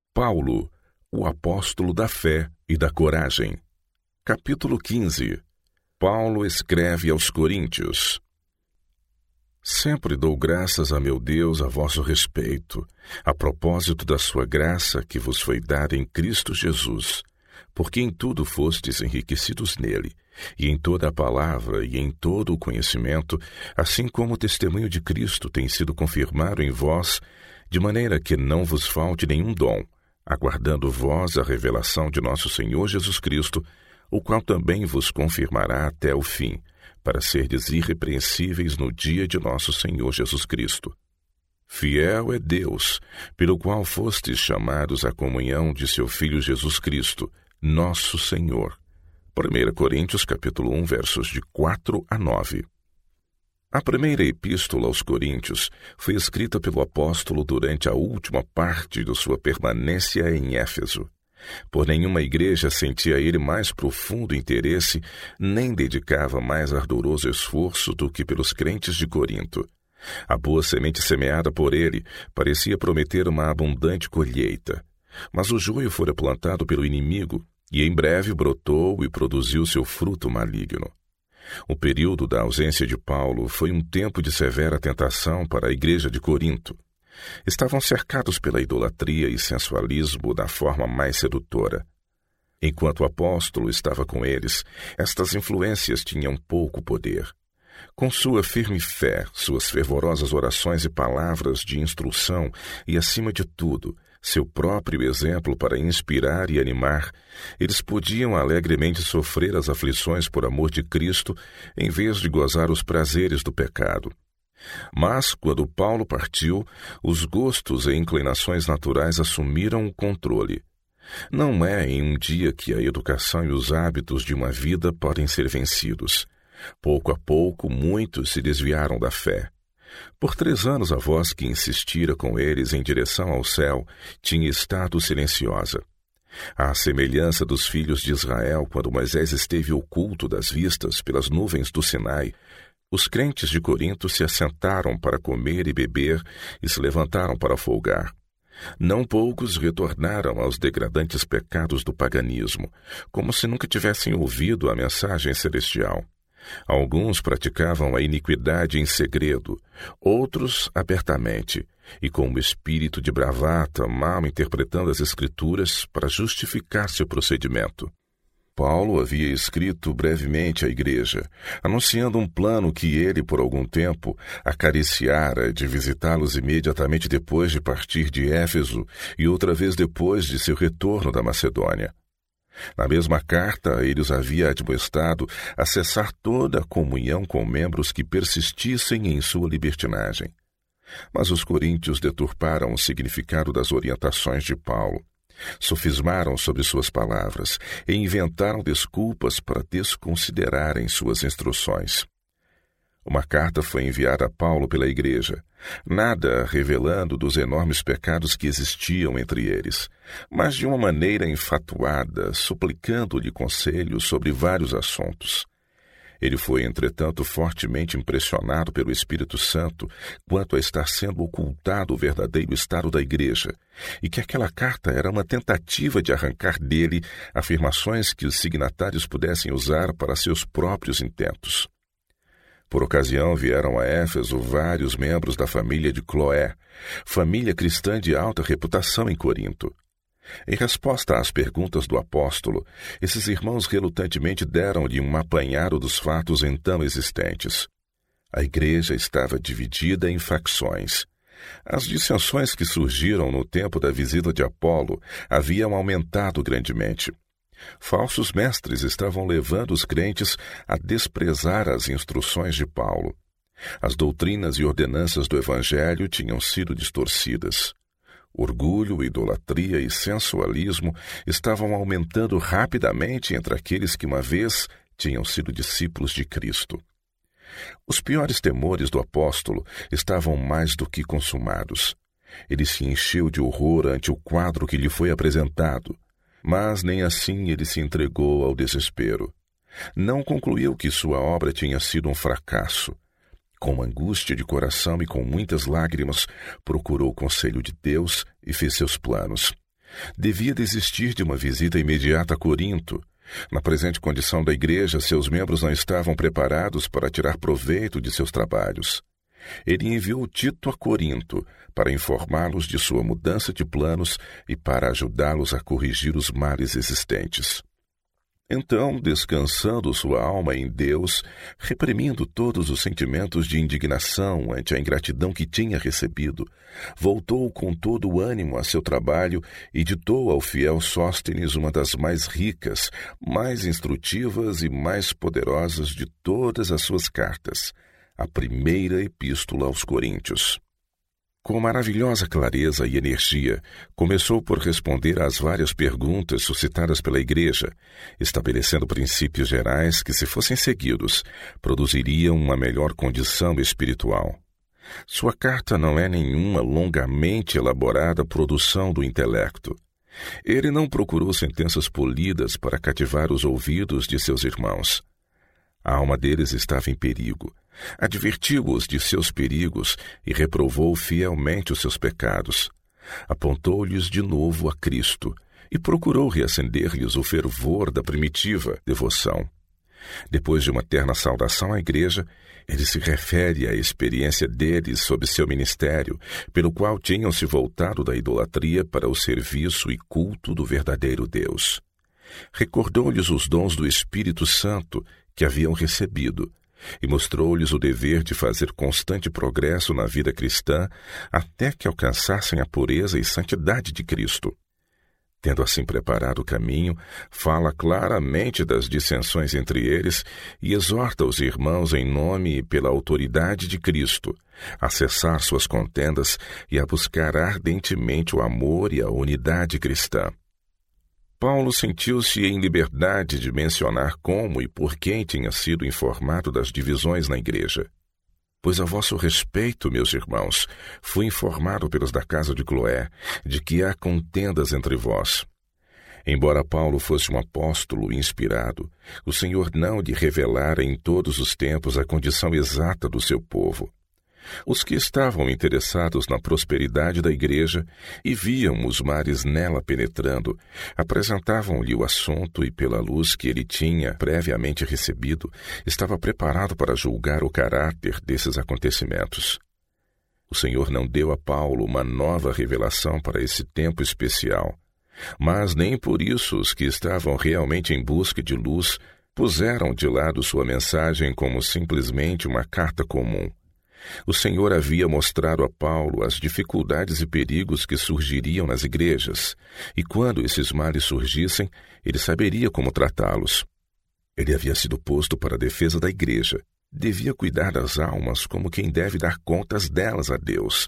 Paulo, o apóstolo da fé e da coragem. Capítulo 15. Paulo escreve aos Coríntios. Sempre dou graças a meu Deus a vosso respeito, a propósito da sua graça que vos foi dada em Cristo Jesus, porque em tudo fostes enriquecidos nele, e em toda a palavra e em todo o conhecimento, assim como o testemunho de Cristo tem sido confirmado em vós, de maneira que não vos falte nenhum dom, aguardando vós a revelação de nosso Senhor Jesus Cristo, o qual também vos confirmará até o fim, para serdes irrepreensíveis no dia de nosso Senhor Jesus Cristo. Fiel é Deus, pelo qual fostes chamados à comunhão de seu Filho Jesus Cristo, nosso Senhor. 1 Coríntios capítulo 1, versos de 4 a 9. A primeira epístola aos Coríntios foi escrita pelo apóstolo durante a última parte de sua permanência em Éfeso. Por nenhuma igreja sentia ele mais profundo interesse, nem dedicava mais ardoroso esforço do que pelos crentes de Corinto. A boa semente semeada por ele parecia prometer uma abundante colheita, mas o joio fora plantado pelo inimigo e em breve brotou e produziu seu fruto maligno. O período da ausência de Paulo foi um tempo de severa tentação para a igreja de Corinto. Estavam cercados pela idolatria e sensualismo da forma mais sedutora. Enquanto o apóstolo estava com eles, estas influências tinham pouco poder. Com sua firme fé, suas fervorosas orações e palavras de instrução e, acima de tudo, seu próprio exemplo para inspirar e animar, eles podiam alegremente sofrer as aflições por amor de Cristo, em vez de gozar os prazeres do pecado. Mas, quando Paulo partiu, os gostos e inclinações naturais assumiram o controle. Não é em um dia que a educação e os hábitos de uma vida podem ser vencidos. Pouco a pouco, muitos se desviaram da fé. Por 3 anos a voz que insistira com eles em direção ao céu tinha estado silenciosa. À semelhança dos filhos de Israel, quando Moisés esteve oculto das vistas pelas nuvens do Sinai, os crentes de Corinto se assentaram para comer e beber e se levantaram para folgar. Não poucos retornaram aos degradantes pecados do paganismo, como se nunca tivessem ouvido a mensagem celestial. Alguns praticavam a iniquidade em segredo, outros abertamente, e com um espírito de bravata, mal interpretando as Escrituras para justificar seu procedimento. Paulo havia escrito brevemente à igreja, anunciando um plano que ele, por algum tempo, acariciara de visitá-los imediatamente depois de partir de Éfeso e outra vez depois de seu retorno da Macedônia. Na mesma carta, ele os havia admoestado a cessar toda a comunhão com membros que persistissem em sua libertinagem. Mas os coríntios deturparam o significado das orientações de Paulo, sofismaram sobre suas palavras e inventaram desculpas para desconsiderarem suas instruções. Uma carta foi enviada a Paulo pela igreja, nada revelando dos enormes pecados que existiam entre eles, mas de uma maneira enfatuada, suplicando-lhe conselhos sobre vários assuntos. Ele foi, entretanto, fortemente impressionado pelo Espírito Santo quanto a estar sendo ocultado o verdadeiro estado da igreja, e que aquela carta era uma tentativa de arrancar dele afirmações que os signatários pudessem usar para seus próprios intentos. Por ocasião, vieram a Éfeso vários membros da família de Cloé, família cristã de alta reputação em Corinto. Em resposta às perguntas do apóstolo, esses irmãos relutantemente deram-lhe um apanhado dos fatos então existentes. A igreja estava dividida em facções. As dissensões que surgiram no tempo da visita de Apolo haviam aumentado grandemente. Falsos mestres estavam levando os crentes a desprezar as instruções de Paulo. As doutrinas e ordenanças do Evangelho tinham sido distorcidas. Orgulho, idolatria e sensualismo estavam aumentando rapidamente entre aqueles que uma vez tinham sido discípulos de Cristo. Os piores temores do apóstolo estavam mais do que consumados. Ele se encheu de horror ante o quadro que lhe foi apresentado. Mas nem assim ele se entregou ao desespero. Não concluiu que sua obra tinha sido um fracasso. Com angústia de coração e com muitas lágrimas, procurou o conselho de Deus e fez seus planos. Devia desistir de uma visita imediata a Corinto. Na presente condição da igreja, seus membros não estavam preparados para tirar proveito de seus trabalhos. Ele enviou Tito a Corinto para informá-los de sua mudança de planos e para ajudá-los a corrigir os males existentes. Então, descansando sua alma em Deus, reprimindo todos os sentimentos de indignação ante a ingratidão que tinha recebido, voltou com todo o ânimo a seu trabalho e ditou ao fiel Sóstenes uma das mais ricas, mais instrutivas e mais poderosas de todas as suas cartas, a primeira epístola aos Coríntios. Com maravilhosa clareza e energia, começou por responder às várias perguntas suscitadas pela Igreja, estabelecendo princípios gerais que, se fossem seguidos, produziriam uma melhor condição espiritual. Sua carta não é nenhuma longamente elaborada produção do intelecto. Ele não procurou sentenças polidas para cativar os ouvidos de seus irmãos. A alma deles estava em perigo. Advertiu-os de seus perigos e reprovou fielmente os seus pecados. Apontou-lhes de novo a Cristo e procurou reacender-lhes o fervor da primitiva devoção. Depois de uma terna saudação à igreja, ele se refere à experiência deles sob seu ministério, pelo qual tinham se voltado da idolatria para o serviço e culto do verdadeiro Deus. Recordou-lhes os dons do Espírito Santo que haviam recebido, e mostrou-lhes o dever de fazer constante progresso na vida cristã até que alcançassem a pureza e santidade de Cristo. Tendo assim preparado o caminho, fala claramente das dissensões entre eles e exorta os irmãos em nome e pela autoridade de Cristo a cessar suas contendas e a buscar ardentemente o amor e a unidade cristã. Paulo sentiu-se em liberdade de mencionar como e por quem tinha sido informado das divisões na igreja. Pois a vosso respeito, meus irmãos, fui informado pelos da casa de Cloé de que há contendas entre vós. Embora Paulo fosse um apóstolo inspirado, o Senhor não lhe revelara em todos os tempos a condição exata do seu povo. Os que estavam interessados na prosperidade da igreja e viam os mares nela penetrando, apresentavam-lhe o assunto e, pela luz que ele tinha previamente recebido, estava preparado para julgar o caráter desses acontecimentos. O Senhor não deu a Paulo uma nova revelação para esse tempo especial, mas nem por isso os que estavam realmente em busca de luz puseram de lado sua mensagem como simplesmente uma carta comum. O Senhor havia mostrado a Paulo as dificuldades e perigos que surgiriam nas igrejas, e quando esses males surgissem, ele saberia como tratá-los. Ele havia sido posto para a defesa da igreja, devia cuidar das almas como quem deve dar contas delas a Deus.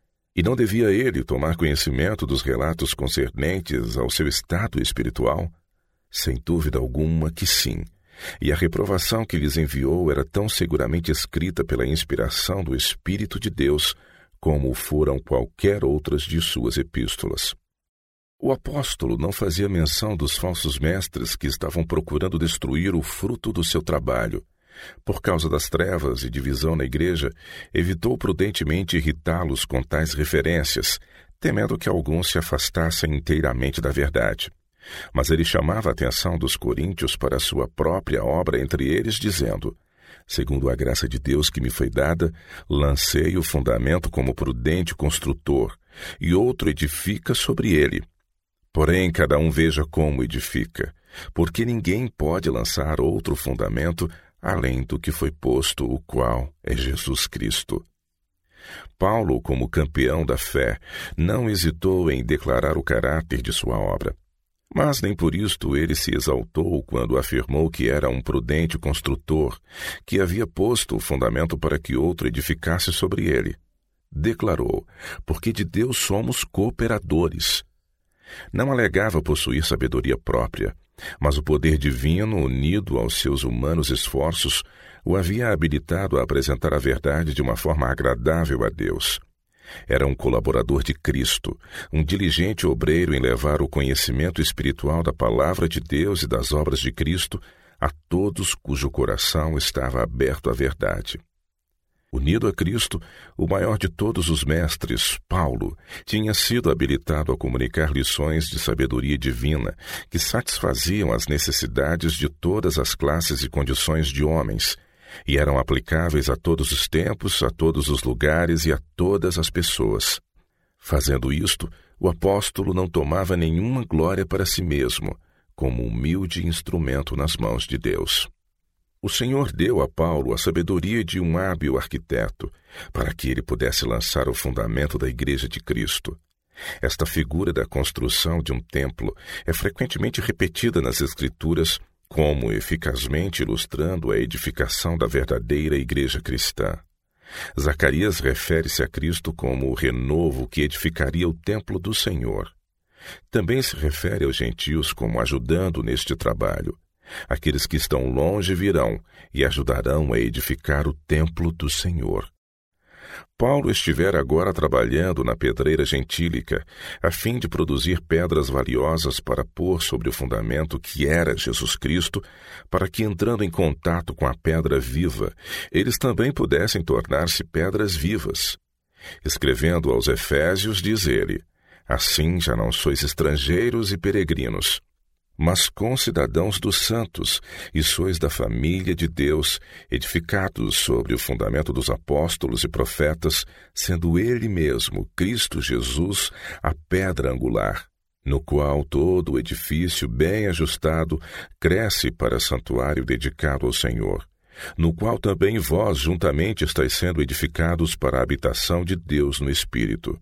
E não devia ele tomar conhecimento dos relatos concernentes ao seu estado espiritual? Sem dúvida alguma que sim. E a reprovação que lhes enviou era tão seguramente escrita pela inspiração do Espírito de Deus, como foram qualquer outras de suas epístolas. O apóstolo não fazia menção dos falsos mestres que estavam procurando destruir o fruto do seu trabalho. Por causa das trevas e divisão na igreja, evitou prudentemente irritá-los com tais referências, temendo que alguns se afastassem inteiramente da verdade. Mas ele chamava a atenção dos coríntios para a sua própria obra entre eles, dizendo: segundo a graça de Deus que me foi dada, lancei o fundamento como prudente construtor, e outro edifica sobre ele. Porém, cada um veja como edifica, porque ninguém pode lançar outro fundamento além do que foi posto, o qual é Jesus Cristo. Paulo, como campeão da fé, não hesitou em declarar o caráter de sua obra. Mas nem por isto ele se exaltou quando afirmou que era um prudente construtor, que havia posto o fundamento para que outro edificasse sobre ele. Declarou: porque de Deus somos cooperadores. Não alegava possuir sabedoria própria, mas o poder divino, unido aos seus humanos esforços, o havia habilitado a apresentar a verdade de uma forma agradável a Deus. Era um colaborador de Cristo, um diligente obreiro em levar o conhecimento espiritual da palavra de Deus e das obras de Cristo a todos cujo coração estava aberto à verdade. Unido a Cristo, o maior de todos os mestres, Paulo, tinha sido habilitado a comunicar lições de sabedoria divina que satisfaziam as necessidades de todas as classes e condições de homens, e eram aplicáveis a todos os tempos, a todos os lugares e a todas as pessoas. Fazendo isto, o apóstolo não tomava nenhuma glória para si mesmo, como humilde instrumento nas mãos de Deus. O Senhor deu a Paulo a sabedoria de um hábil arquiteto, para que ele pudesse lançar o fundamento da Igreja de Cristo. Esta figura da construção de um templo é frequentemente repetida nas Escrituras, como eficazmente ilustrando a edificação da verdadeira Igreja cristã. Zacarias refere-se a Cristo como o renovo que edificaria o templo do Senhor. Também se refere aos gentios como ajudando neste trabalho. Aqueles que estão longe virão e ajudarão a edificar o templo do Senhor. Paulo estivera agora trabalhando na pedreira gentílica, a fim de produzir pedras valiosas para pôr sobre o fundamento que era Jesus Cristo, para que, entrando em contato com a pedra viva, eles também pudessem tornar-se pedras vivas. Escrevendo aos Efésios, diz ele: assim já não sois estrangeiros e peregrinos, mas concidadãos dos santos, e sois da família de Deus, edificados sobre o fundamento dos apóstolos e profetas, sendo Ele mesmo, Cristo Jesus, a pedra angular, no qual todo o edifício bem ajustado cresce para santuário dedicado ao Senhor, no qual também vós juntamente estáis sendo edificados para a habitação de Deus no Espírito.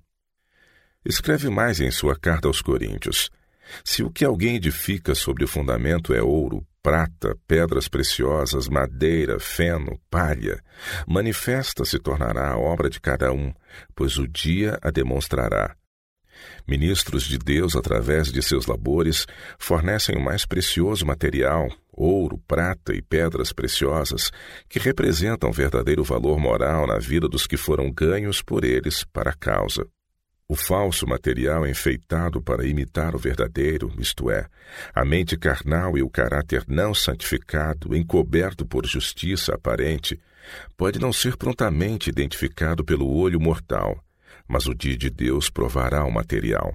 Escreve mais em sua carta aos Coríntios: se o que alguém edifica sobre o fundamento é ouro, prata, pedras preciosas, madeira, feno, palha, manifesta se tornará a obra de cada um, pois o dia a demonstrará. Ministros de Deus, através de seus labores, fornecem o mais precioso material, ouro, prata e pedras preciosas, que representam verdadeiro valor moral na vida dos que foram ganhos por eles para a causa. O falso material enfeitado para imitar o verdadeiro, isto é, a mente carnal e o caráter não santificado, encoberto por justiça aparente, pode não ser prontamente identificado pelo olho mortal, mas o dia de Deus provará o material.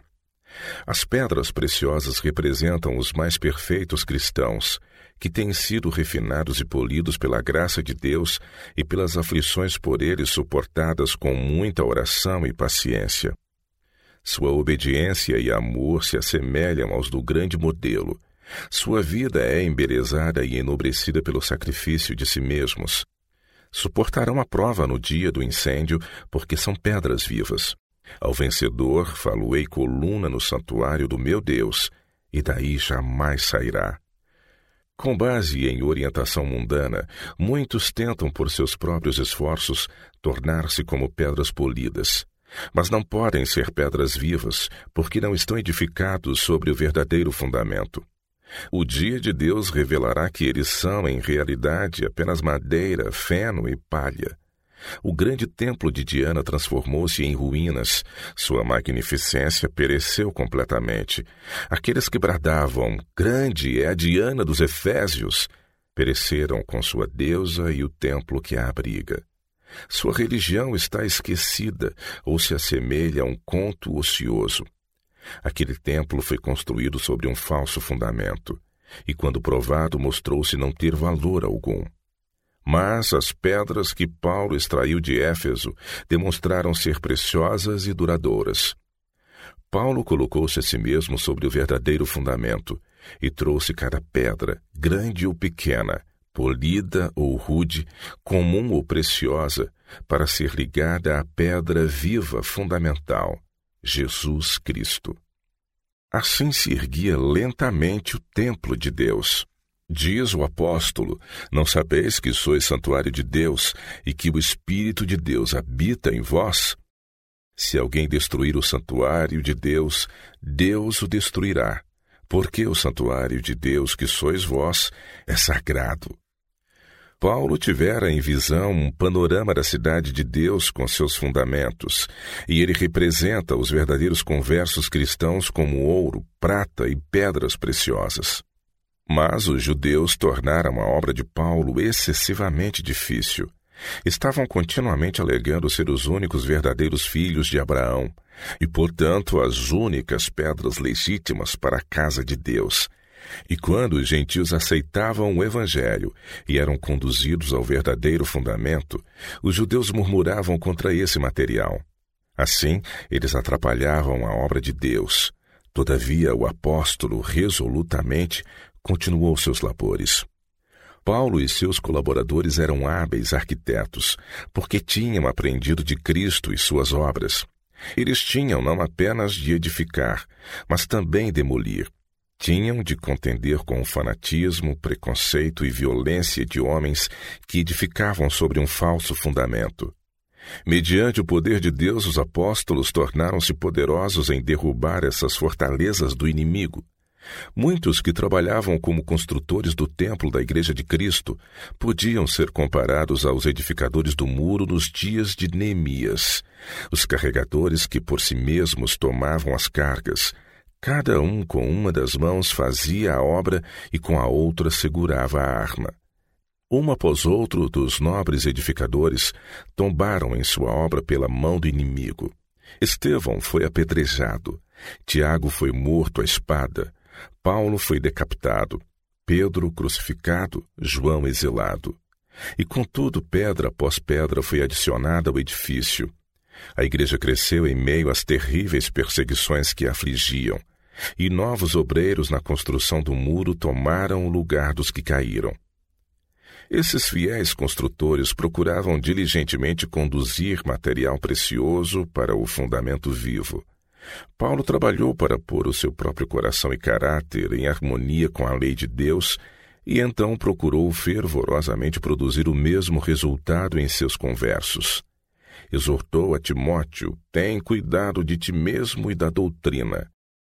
As pedras preciosas representam os mais perfeitos cristãos, que têm sido refinados e polidos pela graça de Deus e pelas aflições por eles suportadas com muita oração e paciência. Sua obediência e amor se assemelham aos do grande modelo. Sua vida é embelezada e enobrecida pelo sacrifício de si mesmos. Suportarão a prova no dia do incêndio, porque são pedras vivas. Ao vencedor falo-ei coluna no santuário do meu Deus, e daí jamais sairá. Com base em orientação mundana, muitos tentam por seus próprios esforços tornar-se como pedras polidas. Mas não podem ser pedras vivas, porque não estão edificados sobre o verdadeiro fundamento. O dia de Deus revelará que eles são, em realidade, apenas madeira, feno e palha. O grande templo de Diana transformou-se em ruínas. Sua magnificência pereceu completamente. Aqueles que bradavam, grande é a Diana dos Efésios, pereceram com sua deusa e o templo que a abriga. Sua religião está esquecida ou se assemelha a um conto ocioso. Aquele templo foi construído sobre um falso fundamento, e quando provado mostrou-se não ter valor algum. Mas as pedras que Paulo extraiu de Éfeso demonstraram ser preciosas e duradouras. Paulo colocou-se a si mesmo sobre o verdadeiro fundamento e trouxe cada pedra, grande ou pequena, polida ou rude, comum ou preciosa, para ser ligada à pedra viva fundamental, Jesus Cristo. Assim se erguia lentamente o templo de Deus. Diz o apóstolo: não sabeis que sois santuário de Deus e que o Espírito de Deus habita em vós? Se alguém destruir o santuário de Deus, Deus o destruirá, porque o santuário de Deus que sois vós é sagrado. Paulo tivera em visão um panorama da cidade de Deus com seus fundamentos, e ele representa os verdadeiros conversos cristãos como ouro, prata e pedras preciosas. Mas os judeus tornaram a obra de Paulo excessivamente difícil. estavam continuamente alegando ser os únicos verdadeiros filhos de Abraão e, portanto, as únicas pedras legítimas para a casa de Deus. E quando os gentios aceitavam o Evangelho e eram conduzidos ao verdadeiro fundamento, os judeus murmuravam contra esse material. Assim, eles atrapalhavam a obra de Deus. Todavia, o apóstolo resolutamente continuou seus labores. Paulo e seus colaboradores eram hábeis arquitetos, porque tinham aprendido de Cristo e suas obras. Eles tinham não apenas de edificar, mas também demolir. Tinham de contender com o fanatismo, preconceito e violência de homens que edificavam sobre um falso fundamento. Mediante o poder de Deus, os apóstolos tornaram-se poderosos em derrubar essas fortalezas do inimigo. Muitos que trabalhavam como construtores do templo da Igreja de Cristo podiam ser comparados aos edificadores do muro nos dias de Neemias, os carregadores que por si mesmos tomavam as cargas. Cada um com uma das mãos fazia a obra e com a outra segurava a arma. Um após outro dos nobres edificadores tombaram em sua obra pela mão do inimigo. Estevão foi apedrejado, Tiago foi morto à espada, Paulo foi decapitado, Pedro crucificado, João exilado. E contudo, pedra após pedra foi adicionada ao edifício. A igreja cresceu em meio às terríveis perseguições que a afligiam, e novos obreiros na construção do muro tomaram o lugar dos que caíram. Esses fiéis construtores procuravam diligentemente conduzir material precioso para o fundamento vivo. Paulo trabalhou para pôr o seu próprio coração e caráter em harmonia com a lei de Deus e então procurou fervorosamente produzir o mesmo resultado em seus conversos. Exortou a Timóteo: tem cuidado de ti mesmo e da doutrina.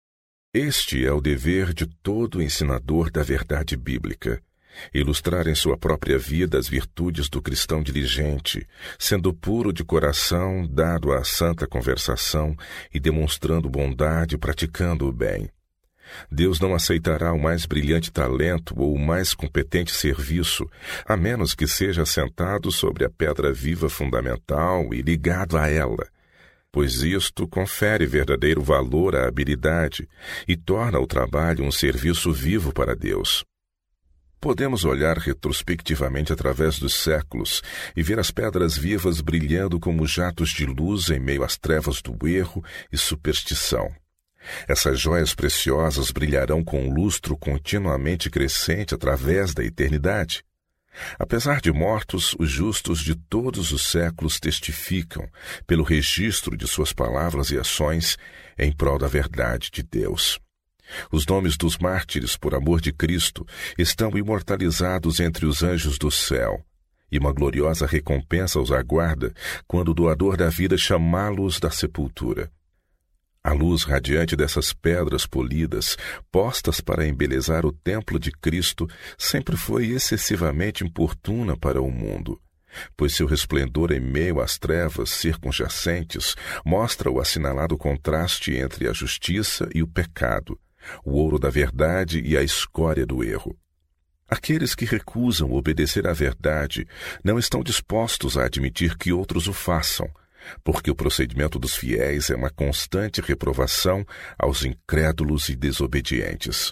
Este é o dever de todo ensinador da verdade bíblica: ilustrar em sua própria vida as virtudes do cristão diligente, sendo puro de coração, dado à santa conversação e demonstrando bondade, praticando o bem. Deus não aceitará o mais brilhante talento ou o mais competente serviço, a menos que seja assentado sobre a pedra viva fundamental e ligado a ela, pois isto confere verdadeiro valor à habilidade e torna o trabalho um serviço vivo para Deus. Podemos olhar retrospectivamente através dos séculos e ver as pedras vivas brilhando como jatos de luz em meio às trevas do erro e superstição. Essas joias preciosas brilharão com um lustro continuamente crescente através da eternidade. Apesar de mortos, os justos de todos os séculos testificam, pelo registro de suas palavras e ações, em prol da verdade de Deus. Os nomes dos mártires por amor de Cristo estão imortalizados entre os anjos do céu, e uma gloriosa recompensa os aguarda quando o doador da vida chamá-los da sepultura. A luz radiante dessas pedras polidas, postas para embelezar o templo de Cristo, sempre foi excessivamente importuna para o mundo, pois seu resplendor em meio às trevas circunjacentes mostra o assinalado contraste entre a justiça e o pecado, o ouro da verdade e a escória do erro. Aqueles que recusam obedecer à verdade não estão dispostos a admitir que outros o façam, porque o procedimento dos fiéis é uma constante reprovação aos incrédulos e desobedientes.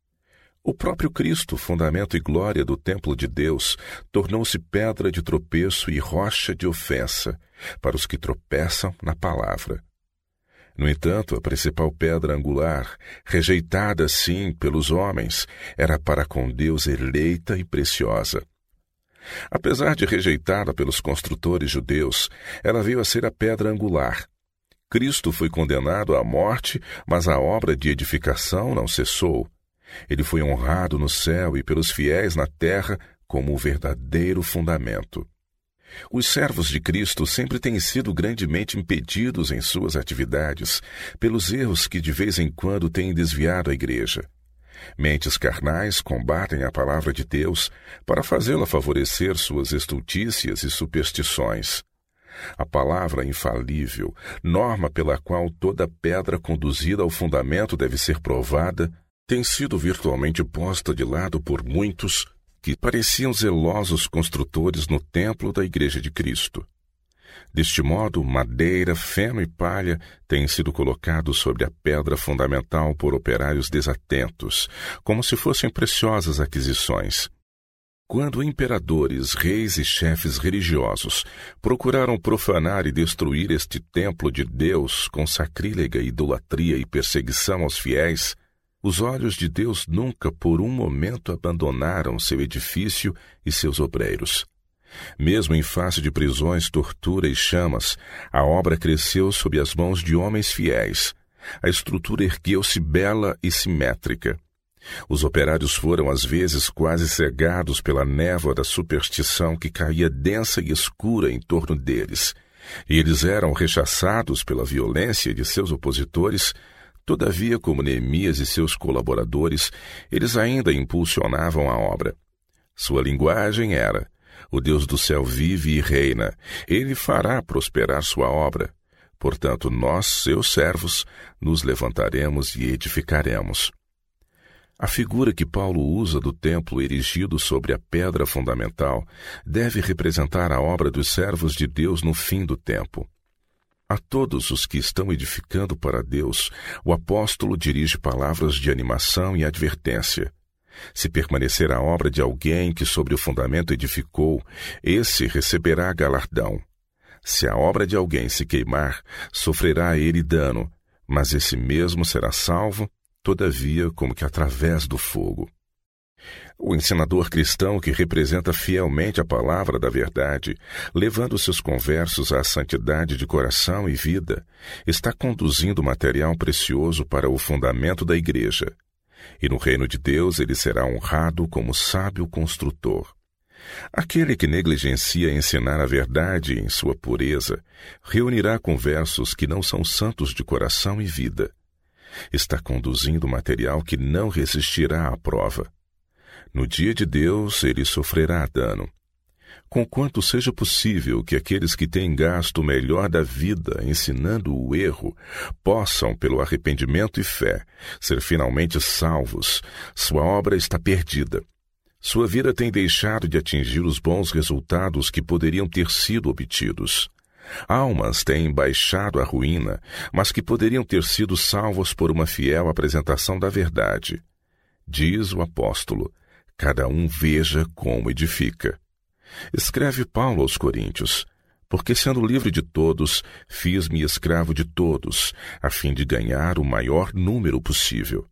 O próprio Cristo, fundamento e glória do templo de Deus, tornou-se pedra de tropeço e rocha de ofensa para os que tropeçam na palavra. No entanto, a principal pedra angular, rejeitada sim pelos homens, era para com Deus eleita e preciosa. Apesar de rejeitada pelos construtores judeus, ela veio a ser a pedra angular. Cristo foi condenado à morte, mas a obra de edificação não cessou. Ele foi honrado no céu e pelos fiéis na terra como o verdadeiro fundamento. Os servos de Cristo sempre têm sido grandemente impedidos em suas atividades pelos erros que de vez em quando têm desviado a igreja. Mentes carnais combatem a palavra de Deus para fazê-la favorecer suas estultícias e superstições. A palavra infalível, norma pela qual toda pedra conduzida ao fundamento deve ser provada, tem sido virtualmente posta de lado por muitos que pareciam zelosos construtores no templo da Igreja de Cristo. Deste modo, madeira, feno e palha têm sido colocados sobre a pedra fundamental por operários desatentos, como se fossem preciosas aquisições. Quando imperadores, reis e chefes religiosos procuraram profanar e destruir este templo de Deus com sacrílega idolatria e perseguição aos fiéis, os olhos de Deus nunca por um momento abandonaram seu edifício e seus obreiros. Mesmo em face de prisões, tortura e chamas, a obra cresceu sob as mãos de homens fiéis. A estrutura ergueu-se bela e simétrica. Os operários foram, às vezes, quase cegados pela névoa da superstição que caía densa e escura em torno deles, e eles eram rechaçados pela violência de seus opositores. Todavia, como Neemias e seus colaboradores, eles ainda impulsionavam a obra. Sua linguagem era: o Deus do céu vive e reina, ele fará prosperar sua obra. Portanto, nós, seus servos, nos levantaremos e edificaremos. A figura que Paulo usa do templo erigido sobre a pedra fundamental deve representar a obra dos servos de Deus no fim do tempo. A todos os que estão edificando para Deus, o apóstolo dirige palavras de animação e advertência. Se permanecer a obra de alguém que sobre o fundamento edificou, esse receberá galardão. Se a obra de alguém se queimar, sofrerá ele dano, mas esse mesmo será salvo, todavia, como que através do fogo. O ensinador cristão que representa fielmente a palavra da verdade, levando seus conversos à santidade de coração e vida, está conduzindo material precioso para o fundamento da igreja. E no reino de Deus ele será honrado como sábio construtor. Aquele que negligencia ensinar a verdade em sua pureza, reunirá conversos que não são santos de coração e vida. Está conduzindo material que não resistirá à prova. No dia de Deus, ele sofrerá dano. Conquanto seja possível que aqueles que têm gasto o melhor da vida ensinando o erro, possam, pelo arrependimento e fé, ser finalmente salvos, sua obra está perdida. Sua vida tem deixado de atingir os bons resultados que poderiam ter sido obtidos. Almas têm baixado à ruína, mas que poderiam ter sido salvos por uma fiel apresentação da verdade. Diz o apóstolo: cada um veja como edifica. Escreve Paulo aos Coríntios: porque sendo livre de todos, fiz-me escravo de todos, a fim de ganhar o maior número possível.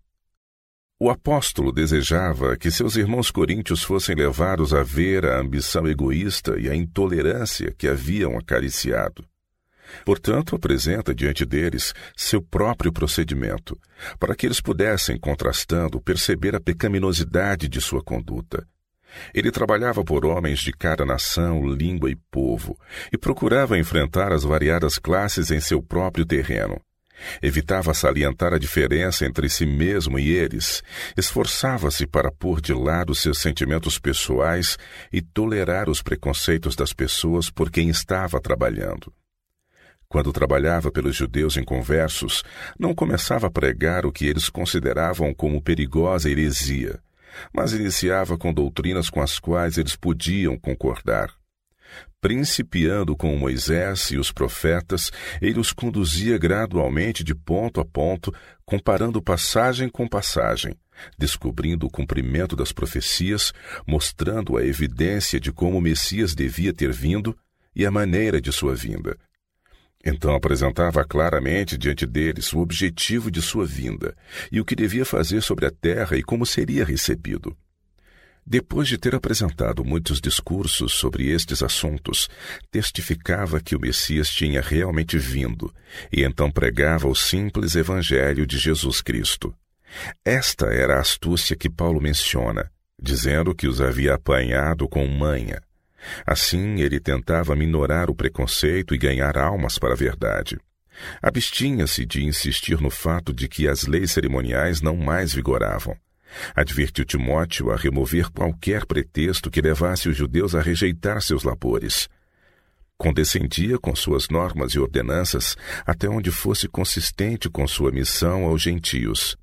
O apóstolo desejava que seus irmãos coríntios fossem levados a ver a ambição egoísta e a intolerância que haviam acariciado. Portanto, apresenta diante deles seu próprio procedimento, para que eles pudessem, contrastando, perceber a pecaminosidade de sua conduta. Ele trabalhava por homens de cada nação, língua e povo, e procurava enfrentar as variadas classes em seu próprio terreno. Evitava salientar a diferença entre si mesmo e eles, esforçava-se para pôr de lado seus sentimentos pessoais e tolerar os preconceitos das pessoas por quem estava trabalhando. Quando trabalhava pelos judeus inconversos, não começava a pregar o que eles consideravam como perigosa heresia, mas iniciava com doutrinas com as quais eles podiam concordar. Principiando com Moisés e os profetas, ele os conduzia gradualmente de ponto a ponto, comparando passagem com passagem, descobrindo o cumprimento das profecias, mostrando a evidência de como o Messias devia ter vindo e a maneira de sua vinda. Então apresentava claramente diante deles o objetivo de sua vinda e o que devia fazer sobre a terra e como seria recebido. Depois de ter apresentado muitos discursos sobre estes assuntos, testificava que o Messias tinha realmente vindo, e então pregava o simples evangelho de Jesus Cristo. Esta era a astúcia que Paulo menciona, dizendo que os havia apanhado com manha. Assim, ele tentava minorar o preconceito e ganhar almas para a verdade. Abstinha-se de insistir no fato de que as leis cerimoniais não mais vigoravam. Advertiu Timóteo a remover qualquer pretexto que levasse os judeus a rejeitar seus labores. Condescendia com suas normas e ordenanças até onde fosse consistente com sua missão aos gentios.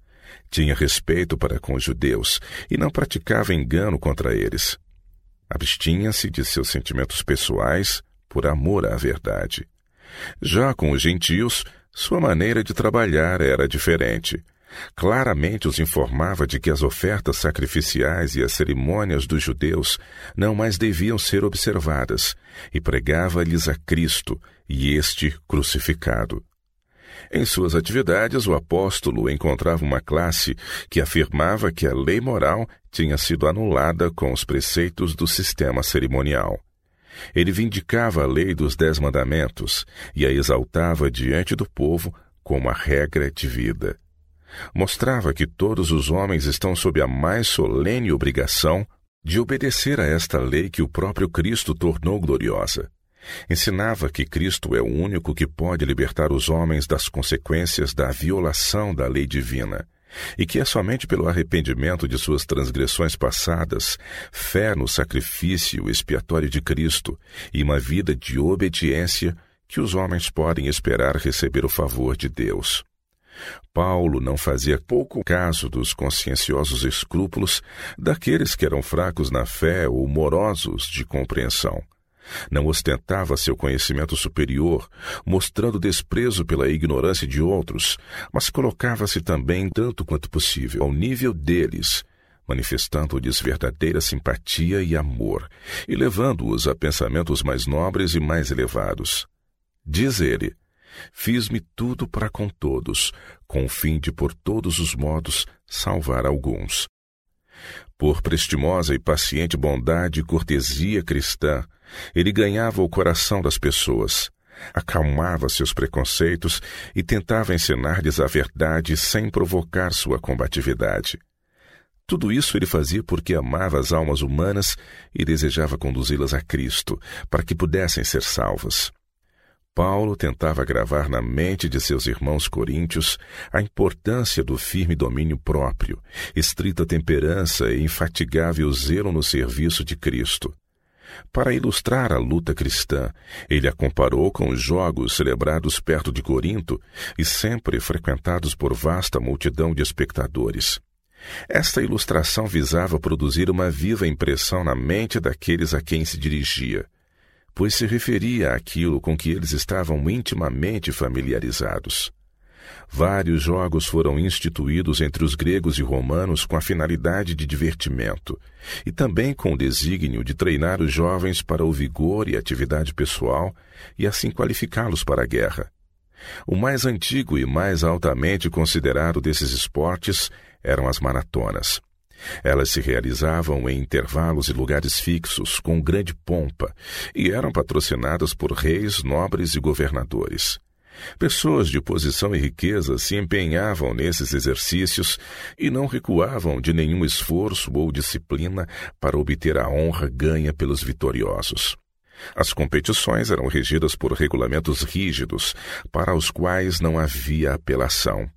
Tinha respeito para com os judeus e não praticava engano contra eles. Abstinha-se de seus sentimentos pessoais por amor à verdade. Já com os gentios, sua maneira de trabalhar era diferente. Claramente os informava de que as ofertas sacrificiais e as cerimônias dos judeus não mais deviam ser observadas, e pregava-lhes a Cristo e este crucificado. Em suas atividades, o apóstolo encontrava uma classe que afirmava que a lei moral tinha sido anulada com os preceitos do sistema cerimonial. Ele vindicava a lei dos 10 mandamentos e a exaltava diante do povo como a regra de vida. Mostrava que todos os homens estão sob a mais solene obrigação de obedecer a esta lei que o próprio Cristo tornou gloriosa. Ensinava que Cristo é o único que pode libertar os homens das consequências da violação da lei divina, e que é somente pelo arrependimento de suas transgressões passadas, fé no sacrifício expiatório de Cristo e uma vida de obediência que os homens podem esperar receber o favor de Deus. Paulo não fazia pouco caso dos conscienciosos escrúpulos daqueles que eram fracos na fé ou morosos de compreensão. Não ostentava seu conhecimento superior, mostrando desprezo pela ignorância de outros, mas colocava-se também, tanto quanto possível, ao nível deles, manifestando-lhes verdadeira simpatia e amor, e levando-os a pensamentos mais nobres e mais elevados. Diz ele: fiz-me tudo para com todos, com o fim de por todos os modos salvar alguns. Por prestimosa e paciente bondade e cortesia cristã, ele ganhava o coração das pessoas, acalmava seus preconceitos e tentava ensinar-lhes a verdade sem provocar sua combatividade. Tudo isso ele fazia porque amava as almas humanas e desejava conduzi-las a Cristo, para que pudessem ser salvas. Paulo tentava gravar na mente de seus irmãos coríntios a importância do firme domínio próprio, estrita temperança e infatigável zelo no serviço de Cristo. Para ilustrar a luta cristã, ele a comparou com os jogos celebrados perto de Corinto e sempre frequentados por vasta multidão de espectadores. Esta ilustração visava produzir uma viva impressão na mente daqueles a quem se dirigia, pois se referia àquilo com que eles estavam intimamente familiarizados. Vários jogos foram instituídos entre os gregos e romanos com a finalidade de divertimento e também com o desígnio de treinar os jovens para o vigor e atividade pessoal e assim qualificá-los para a guerra. O mais antigo e mais altamente considerado desses esportes eram as maratonas. Elas se realizavam em intervalos e lugares fixos, com grande pompa, e eram patrocinadas por reis, nobres e governadores. Pessoas de posição e riqueza se empenhavam nesses exercícios e não recuavam de nenhum esforço ou disciplina para obter a honra ganha pelos vitoriosos. As competições eram regidas por regulamentos rígidos, para os quais não havia apelação.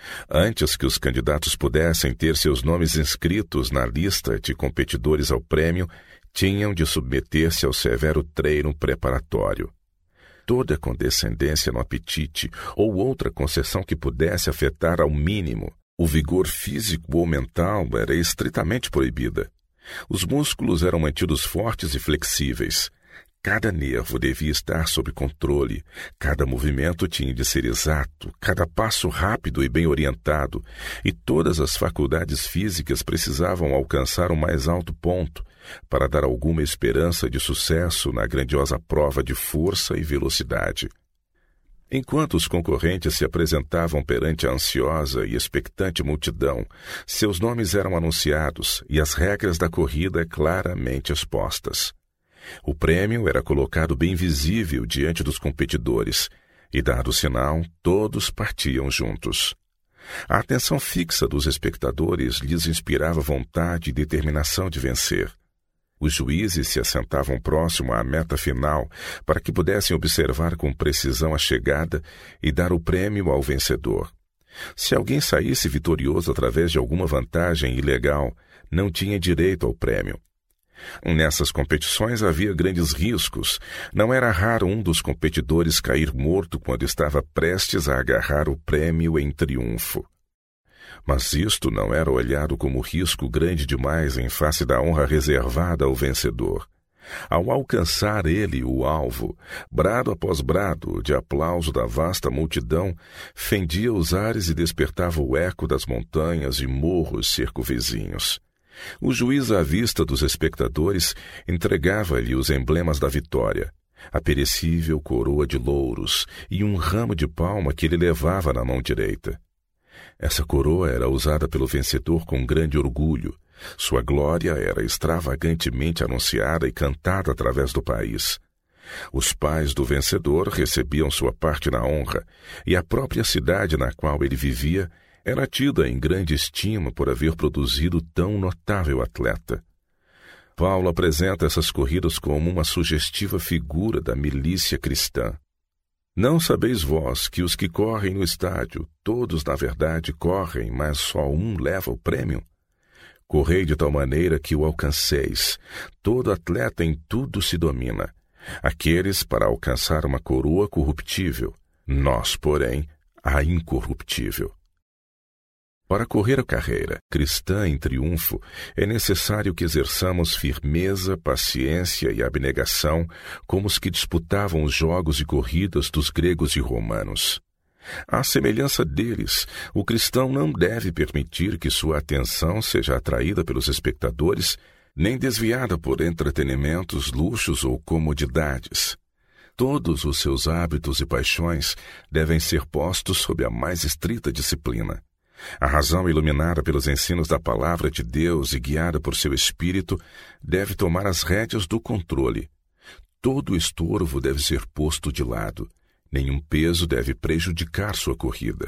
Antes que os candidatos pudessem ter seus nomes inscritos na lista de competidores ao prêmio, tinham de submeter-se ao severo treino preparatório. Toda condescendência no apetite ou outra concessão que pudesse afetar ao mínimo o vigor físico ou mental era estritamente proibida. Os músculos eram mantidos fortes e flexíveis. Cada nervo devia estar sob controle, cada movimento tinha de ser exato, cada passo rápido e bem orientado, e todas as faculdades físicas precisavam alcançar o mais alto ponto para dar alguma esperança de sucesso na grandiosa prova de força e velocidade. Enquanto os concorrentes se apresentavam perante a ansiosa e expectante multidão, seus nomes eram anunciados e as regras da corrida claramente expostas. O prêmio era colocado bem visível diante dos competidores, e, dado o sinal, todos partiam juntos. A atenção fixa dos espectadores lhes inspirava vontade e determinação de vencer. Os juízes se assentavam próximo à meta final para que pudessem observar com precisão a chegada e dar o prêmio ao vencedor. Se alguém saísse vitorioso através de alguma vantagem ilegal, não tinha direito ao prêmio. Nessas competições havia grandes riscos. Não era raro um dos competidores cair morto quando estava prestes a agarrar o prêmio em triunfo. Mas isto não era olhado como risco grande demais em face da honra reservada ao vencedor. Ao alcançar ele o alvo, brado após brado de aplauso da vasta multidão fendia os ares e despertava o eco das montanhas e morros circunvizinhos. O juiz, à vista dos espectadores, entregava-lhe os emblemas da vitória, a perecível coroa de louros e um ramo de palma que ele levava na mão direita. Essa coroa era usada pelo vencedor com grande orgulho. Sua glória era extravagantemente anunciada e cantada através do país. Os pais do vencedor recebiam sua parte na honra, e a própria cidade na qual ele vivia era tida em grande estima por haver produzido tão notável atleta. Paulo apresenta essas corridas como uma sugestiva figura da milícia cristã. Não sabeis vós que os que correm no estádio, todos na verdade correm, mas só um leva o prêmio? Correi de tal maneira que o alcanceis. Todo atleta em tudo se domina. Aqueles para alcançar uma coroa corruptível, nós, porém, a incorruptível. Para correr a carreira cristã em triunfo, é necessário que exerçamos firmeza, paciência e abnegação como os que disputavam os jogos e corridas dos gregos e romanos. À semelhança deles, o cristão não deve permitir que sua atenção seja atraída pelos espectadores, nem desviada por entretenimentos, luxos ou comodidades. Todos os seus hábitos e paixões devem ser postos sob a mais estrita disciplina. A razão, iluminada pelos ensinos da palavra de Deus e guiada por seu espírito, deve tomar as rédeas do controle. Todo estorvo deve ser posto de lado. Nenhum peso deve prejudicar sua corrida.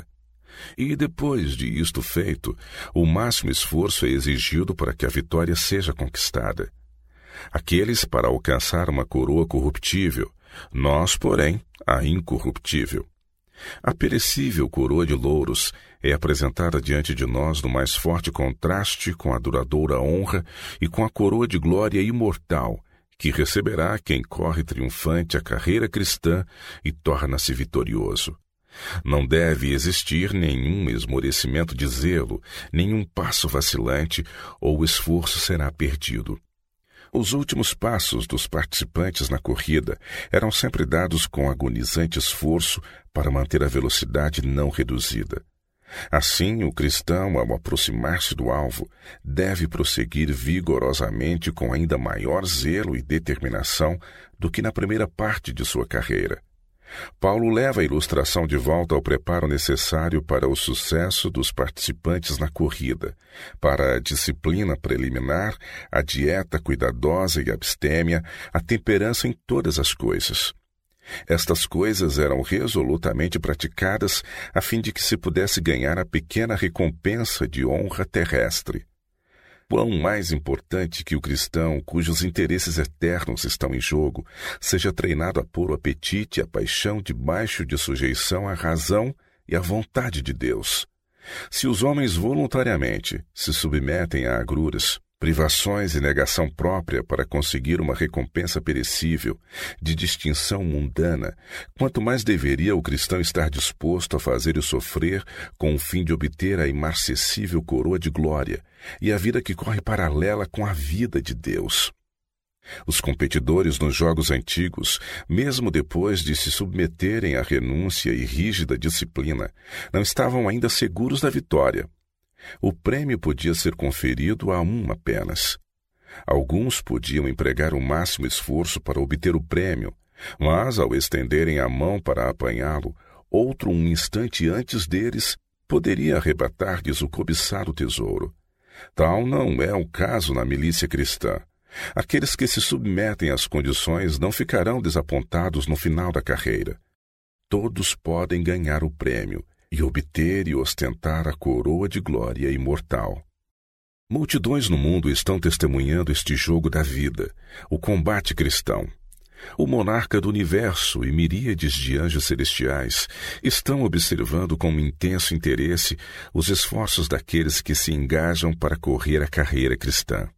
E depois de isto feito, o máximo esforço é exigido para que a vitória seja conquistada. Aqueles para alcançar uma coroa corruptível, nós, porém, a incorruptível. A perecível coroa de louros é apresentada diante de nós no mais forte contraste com a duradoura honra e com a coroa de glória imortal, que receberá quem corre triunfante a carreira cristã e torna-se vitorioso. Não deve existir nenhum esmorecimento de zelo, nenhum passo vacilante, ou o esforço será perdido. Os últimos passos dos participantes na corrida eram sempre dados com agonizante esforço para manter a velocidade não reduzida. Assim, o cristão, ao aproximar-se do alvo, deve prosseguir vigorosamente com ainda maior zelo e determinação do que na primeira parte de sua carreira. Paulo leva a ilustração de volta ao preparo necessário para o sucesso dos participantes na corrida, para a disciplina preliminar, a dieta cuidadosa e abstêmia, a temperança em todas as coisas. Estas coisas eram resolutamente praticadas a fim de que se pudesse ganhar a pequena recompensa de honra terrestre. Quão mais importante que o cristão, cujos interesses eternos estão em jogo, seja treinado a pôr o apetite e a paixão debaixo de sujeição à razão e à vontade de Deus. Se os homens voluntariamente se submetem a agruras, privações e negação própria para conseguir uma recompensa perecível, de distinção mundana, quanto mais deveria o cristão estar disposto a fazer-o sofrer com o fim de obter a imarcessível coroa de glória e a vida que corre paralela com a vida de Deus. Os competidores nos jogos antigos, mesmo depois de se submeterem à renúncia e rígida disciplina, não estavam ainda seguros da vitória. O prêmio podia ser conferido a um apenas. Alguns podiam empregar o máximo esforço para obter o prêmio, mas, ao estenderem a mão para apanhá-lo, outro um instante antes deles poderia arrebatar-lhes o cobiçado tesouro. Tal não é o caso na milícia cristã. Aqueles que se submetem às condições não ficarão desapontados no final da carreira. Todos podem ganhar o prêmio e obter e ostentar a coroa de glória imortal. Multidões no mundo estão testemunhando este jogo da vida, o combate cristão. O monarca do universo e miríades de anjos celestiais estão observando com intenso interesse os esforços daqueles que se engajam para correr a carreira cristã.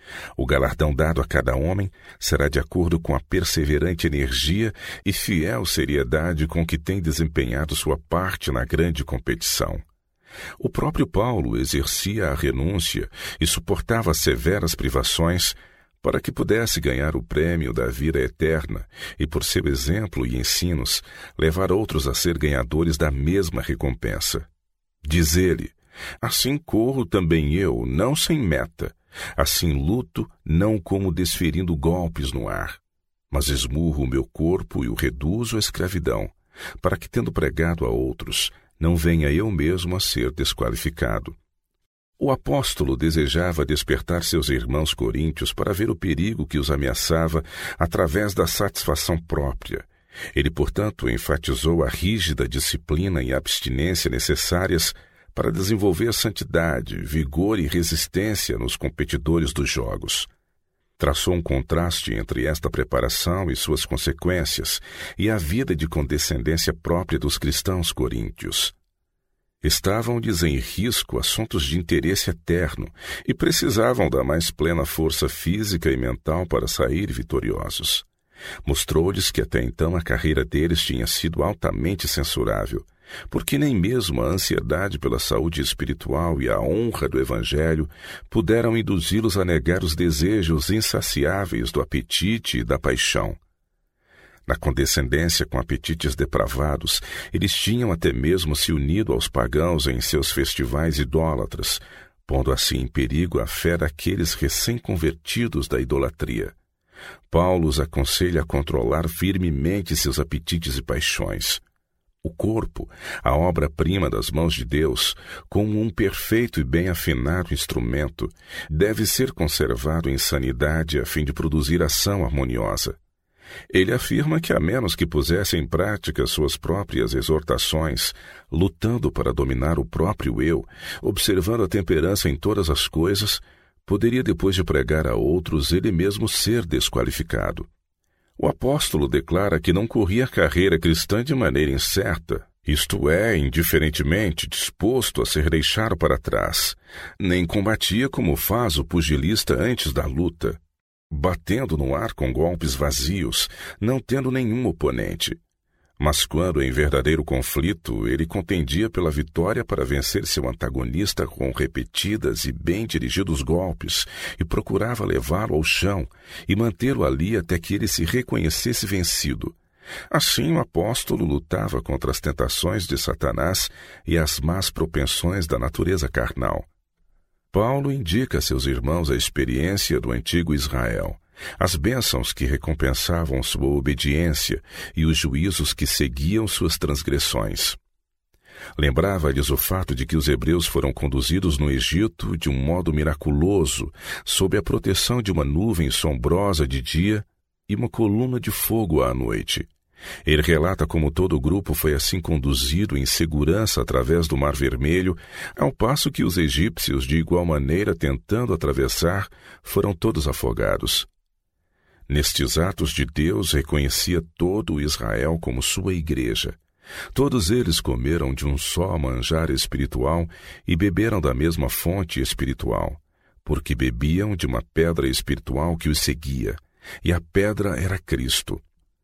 O galardão dado a cada homem será de acordo com a perseverante energia e fiel seriedade com que tem desempenhado sua parte na grande competição. O próprio Paulo exercia a renúncia e suportava severas privações para que pudesse ganhar o prêmio da vida eterna e, por seu exemplo e ensinos, levar outros a ser ganhadores da mesma recompensa. Diz ele: assim corro também eu, não sem meta. Assim luto, não como desferindo golpes no ar, mas esmurro o meu corpo e o reduzo à escravidão, para que, tendo pregado a outros, não venha eu mesmo a ser desqualificado. O apóstolo desejava despertar seus irmãos coríntios para ver o perigo que os ameaçava através da satisfação própria. Ele, portanto, enfatizou a rígida disciplina e abstinência necessárias para desenvolver santidade, vigor e resistência nos competidores dos jogos. Traçou um contraste entre esta preparação e suas consequências e a vida de condescendência própria dos cristãos coríntios. Estavam-lhes em risco assuntos de interesse eterno e precisavam da mais plena força física e mental para sair vitoriosos. Mostrou-lhes que até então a carreira deles tinha sido altamente censurável, porque nem mesmo a ansiedade pela saúde espiritual e a honra do Evangelho puderam induzi-los a negar os desejos insaciáveis do apetite e da paixão. Na condescendência com apetites depravados, eles tinham até mesmo se unido aos pagãos em seus festivais idólatras, pondo assim em perigo a fé daqueles recém-convertidos da idolatria. Paulo os aconselha a controlar firmemente seus apetites e paixões. O corpo, a obra-prima das mãos de Deus, como um perfeito e bem afinado instrumento, deve ser conservado em sanidade a fim de produzir ação harmoniosa. Ele afirma que, a menos que pusesse em prática suas próprias exortações, lutando para dominar o próprio eu, observando a temperança em todas as coisas, poderia, depois de pregar a outros, ele mesmo ser desqualificado. O apóstolo declara que não corria a carreira cristã de maneira incerta, isto é, indiferentemente disposto a ser deixado para trás, nem combatia como faz o pugilista antes da luta, batendo no ar com golpes vazios, não tendo nenhum oponente. Mas quando, em verdadeiro conflito, ele contendia pela vitória para vencer seu antagonista com repetidas e bem dirigidos golpes, e procurava levá-lo ao chão e mantê-lo ali até que ele se reconhecesse vencido. Assim o apóstolo lutava contra as tentações de Satanás e as más propensões da natureza carnal. Paulo indica a seus irmãos a experiência do antigo Israel, as bênçãos que recompensavam sua obediência e os juízos que seguiam suas transgressões. Lembrava-lhes o fato de que os hebreus foram conduzidos no Egito de um modo miraculoso, sob a proteção de uma nuvem sombrosa de dia e uma coluna de fogo à noite. Ele relata como todo o grupo foi assim conduzido em segurança através do Mar Vermelho, ao passo que os egípcios, de igual maneira, tentando atravessar, foram todos afogados. Nestes atos de Deus, reconhecia todo o Israel como sua igreja. Todos eles comeram de um só manjar espiritual e beberam da mesma fonte espiritual, porque bebiam de uma pedra espiritual que os seguia, e a pedra era Cristo.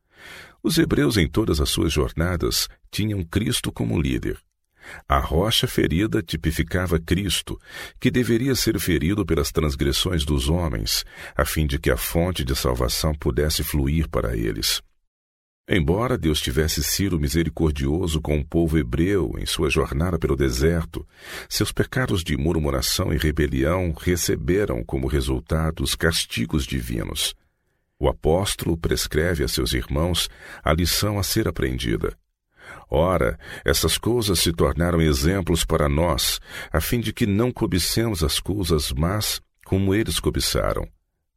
Os hebreus, em todas as suas jornadas, tinham Cristo como líder. A rocha ferida tipificava Cristo, que deveria ser ferido pelas transgressões dos homens, a fim de que a fonte de salvação pudesse fluir para eles. Embora Deus tivesse sido misericordioso com o povo hebreu em sua jornada pelo deserto, seus pecados de murmuração e rebelião receberam como resultado os castigos divinos. O apóstolo prescreve a seus irmãos a lição a ser aprendida. Ora, essas coisas se tornaram exemplos para nós, a fim de que não cobicemos as coisas más como eles cobiçaram.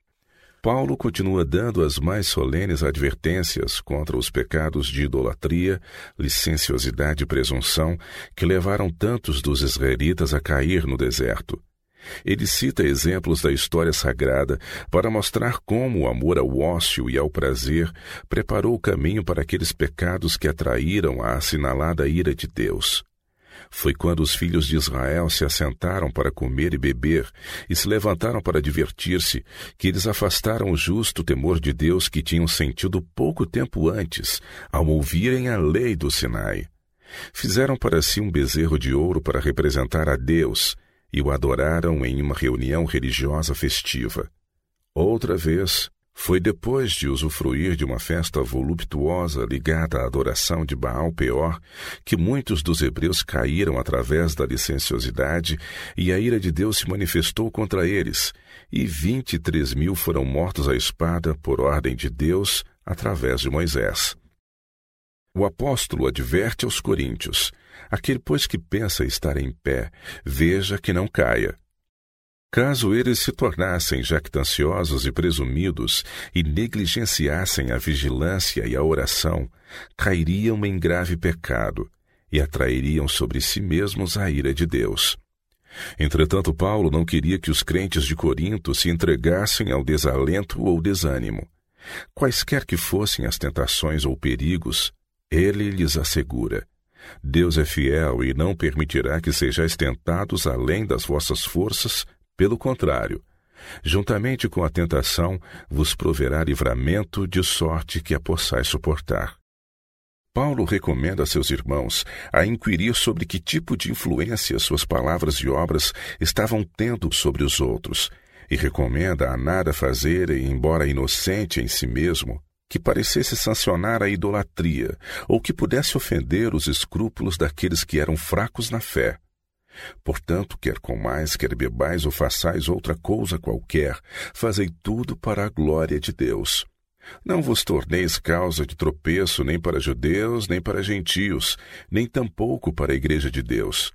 Paulo continua dando as mais solenes advertências contra os pecados de idolatria, licenciosidade e presunção que levaram tantos dos israelitas a cair no deserto. Ele cita exemplos da história sagrada para mostrar como o amor ao ócio e ao prazer preparou o caminho para aqueles pecados que atraíram a assinalada ira de Deus. Foi quando os filhos de Israel se assentaram para comer e beber e se levantaram para divertir-se que eles afastaram o justo temor de Deus que tinham sentido pouco tempo antes, ao ouvirem a lei do Sinai. Fizeram para si um bezerro de ouro para representar a Deus e o adoraram em uma reunião religiosa festiva. Outra vez, foi depois de usufruir de uma festa voluptuosa ligada à adoração de Baal Peor que muitos dos hebreus caíram através da licenciosidade e a ira de Deus se manifestou contra eles, e 23.000 foram mortos à espada por ordem de Deus através de Moisés. O apóstolo adverte aos coríntios: aquele, pois, que pensa estar em pé, veja que não caia. Caso eles se tornassem jactanciosos e presumidos e negligenciassem a vigilância e a oração, cairiam em grave pecado e atrairiam sobre si mesmos a ira de Deus. Entretanto, Paulo não queria que os crentes de Corinto se entregassem ao desalento ou desânimo. Quaisquer que fossem as tentações ou perigos, ele lhes assegura: Deus é fiel e não permitirá que sejais tentados além das vossas forças. Pelo contrário, juntamente com a tentação, vos proverá livramento, de sorte que a possais suportar. Paulo recomenda a seus irmãos a inquirir sobre que tipo de influência suas palavras e obras estavam tendo sobre os outros, e recomenda a nada fazerem, embora inocente em si mesmo, que parecesse sancionar a idolatria, ou que pudesse ofender os escrúpulos daqueles que eram fracos na fé. Portanto, quer comais, quer bebais ou façais outra coisa qualquer, fazei tudo para a glória de Deus. Não vos torneis causa de tropeço nem para judeus, nem para gentios, nem tampouco para a igreja de Deus.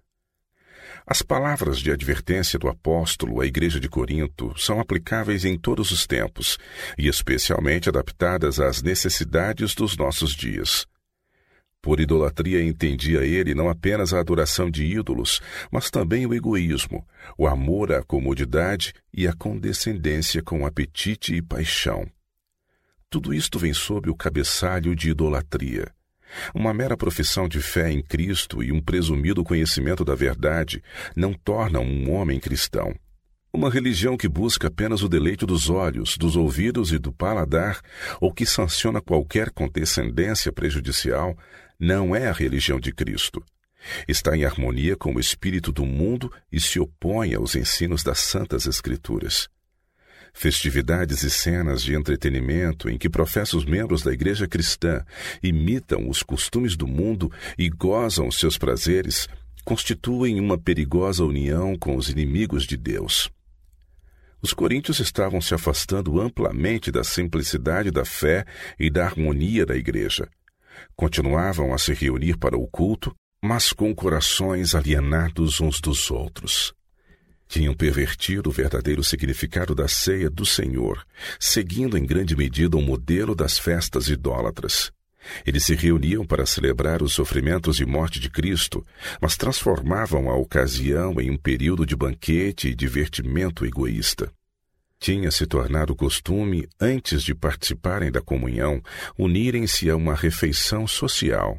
As palavras de advertência do apóstolo à igreja de Corinto são aplicáveis em todos os tempos, e especialmente adaptadas às necessidades dos nossos dias. Por idolatria entendia ele não apenas a adoração de ídolos, mas também o egoísmo, o amor à comodidade e a condescendência com apetite e paixão. Tudo isto vem sob o cabeçalho de idolatria. Uma mera profissão de fé em Cristo e um presumido conhecimento da verdade não tornam um homem cristão. Uma religião que busca apenas o deleite dos olhos, dos ouvidos e do paladar, ou que sanciona qualquer condescendência prejudicial, não é a religião de Cristo. Está em harmonia com o espírito do mundo e se opõe aos ensinos das Santas Escrituras. Festividades e cenas de entretenimento em que professos membros da igreja cristã imitam os costumes do mundo e gozam seus prazeres, constituem uma perigosa união com os inimigos de Deus. Os coríntios estavam se afastando amplamente da simplicidade da fé e da harmonia da igreja. Continuavam a se reunir para o culto, mas com corações alienados uns dos outros. Tinham pervertido o verdadeiro significado da ceia do Senhor, seguindo em grande medida o modelo das festas idólatras. Eles se reuniam para celebrar os sofrimentos e morte de Cristo, mas transformavam a ocasião em um período de banquete e divertimento egoísta. Tinha se tornado costume, antes de participarem da comunhão, unirem-se a uma refeição social.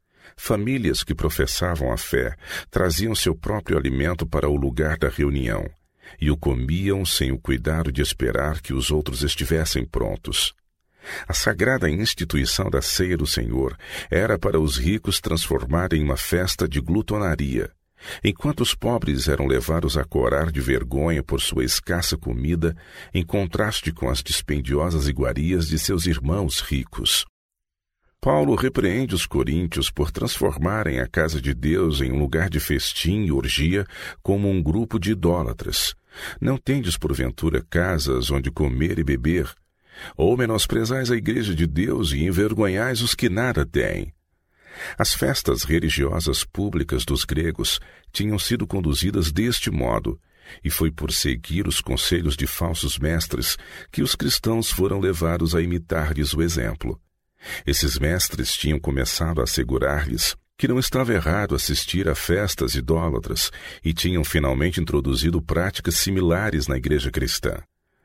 Famílias que professavam a fé traziam seu próprio alimento para o lugar da reunião e o comiam sem o cuidado de esperar que os outros estivessem prontos. A sagrada instituição da ceia do Senhor era para os ricos transformada em uma festa de glutonaria, enquanto os pobres eram levados a corar de vergonha por sua escassa comida, em contraste com as dispendiosas iguarias de seus irmãos ricos. Paulo repreende os coríntios por transformarem a casa de Deus em um lugar de festim e orgia como um grupo de idólatras. Não tendes, porventura, casas onde comer e beber? Ou menosprezais a igreja de Deus e envergonhais os que nada têm? As festas religiosas públicas dos gregos tinham sido conduzidas deste modo, e foi por seguir os conselhos de falsos mestres que os cristãos foram levados a imitar-lhes o exemplo. Esses mestres tinham começado a assegurar-lhes que não estava errado assistir a festas idólatras e tinham finalmente introduzido práticas similares na igreja cristã.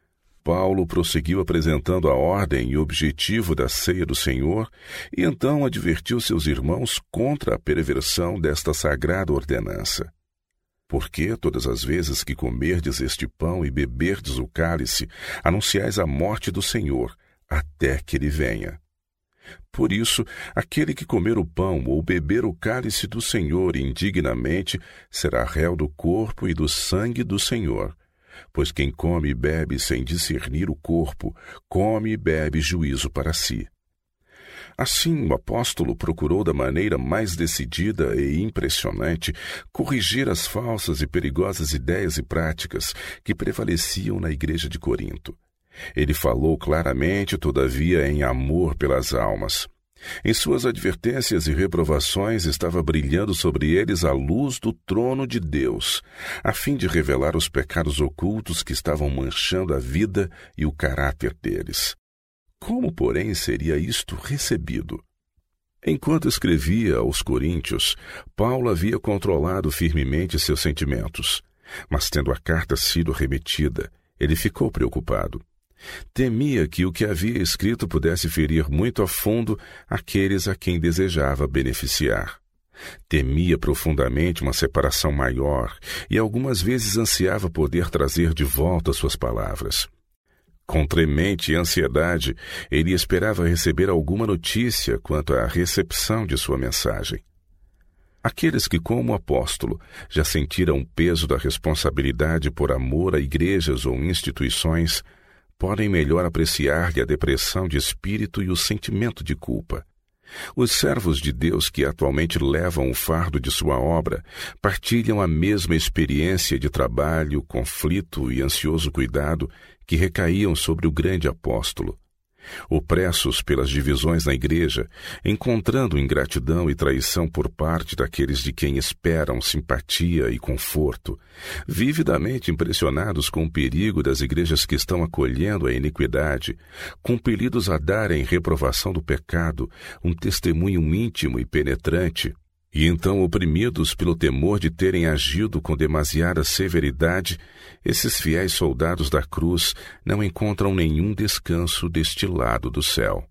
Paulo prosseguiu apresentando a ordem e o objetivo da ceia do Senhor e então advertiu seus irmãos contra a perversão desta sagrada ordenança. Porque todas as vezes que comerdes este pão e beberdes o cálice, anunciais a morte do Senhor, até que ele venha. Por isso, aquele que comer o pão ou beber o cálice do Senhor indignamente será réu do corpo e do sangue do Senhor. Pois quem come e bebe sem discernir o corpo, come e bebe juízo para si. Assim, o apóstolo procurou da maneira mais decidida e impressionante corrigir as falsas e perigosas ideias e práticas que prevaleciam na igreja de Corinto. Ele falou claramente, todavia, em amor pelas almas. Em suas advertências e reprovações estava brilhando sobre eles a luz do trono de Deus, a fim de revelar os pecados ocultos que estavam manchando a vida e o caráter deles. Como, porém, seria isto recebido? Enquanto escrevia aos Coríntios, Paulo havia controlado firmemente seus sentimentos, mas tendo a carta sido remetida, ele ficou preocupado. Temia que o que havia escrito pudesse ferir muito a fundo aqueles a quem desejava beneficiar. Temia profundamente uma separação maior e algumas vezes ansiava poder trazer de volta suas palavras. Com tremente ansiedade, ele esperava receber alguma notícia quanto à recepção de sua mensagem. Aqueles que, como apóstolo, já sentiram o peso da responsabilidade por amor a igrejas ou instituições, podem melhor apreciar-lhe a depressão de espírito e o sentimento de culpa. Os servos de Deus que atualmente levam o fardo de sua obra partilham a mesma experiência de trabalho, conflito e ansioso cuidado que recaíam sobre o grande apóstolo. Opressos pelas divisões na igreja, encontrando ingratidão e traição por parte daqueles de quem esperam simpatia e conforto, vividamente impressionados com o perigo das igrejas que estão acolhendo a iniquidade, compelidos a dar em reprovação do pecado um testemunho íntimo e penetrante, e então oprimidos pelo temor de terem agido com demasiada severidade, esses fiéis soldados da cruz não encontram nenhum descanso deste lado do céu.